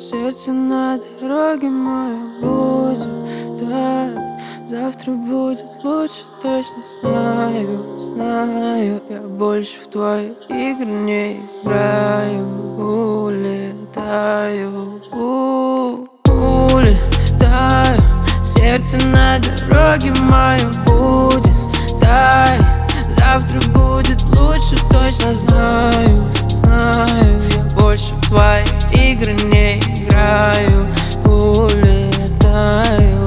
сердце на дороге мое будет так. Завтра будет лучше, точно знаю, знаю. Я больше в твои игры не играю. Улетаю, улетаю. Сердце на дороге мое будет таять. Завтра будет лучше, точно знаю, знаю. Я больше в твои игры не играю. Улетаю.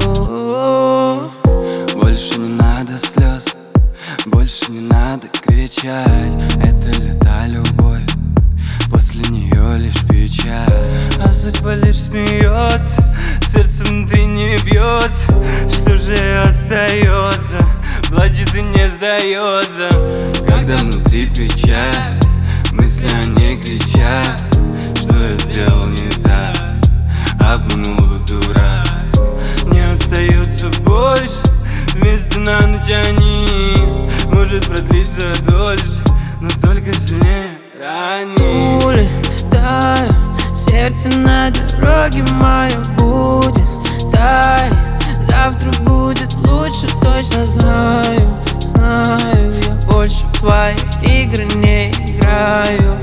Больше не надо слез, больше не надо кричать. Это ли та любовь, после нее лишь печаль. А судьба лишь смеется, сердце внутри не бьется. Что же остается, плачет и не сдается. Когда внутри печаль, мысли о ней кричат. Что я сделал не так, обманул бы дурак. Не остается больше, вместе на ночь они. Может продлиться дольше, но только сильнее ранее. Улетаю, сердце на дороге мое будет таять. Завтра будет лучше, точно знаю, знаю. Я больше в твои игры не играю.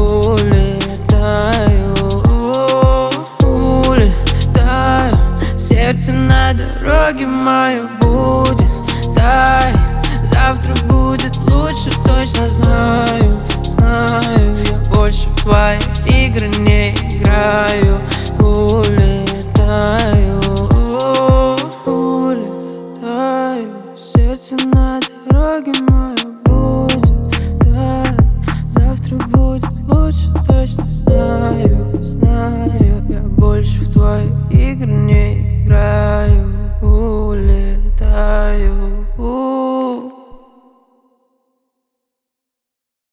Улетаю, улетаю. Сердце на дороге мое будет таять. Завтра будет лучше, точно знаю, знаю. Я больше в твои игры не играю. Улетаю, улетаю. Сердце на дороге мое будет таять. Завтра будет лучше, точно знаю, знаю. Я больше в твои игры не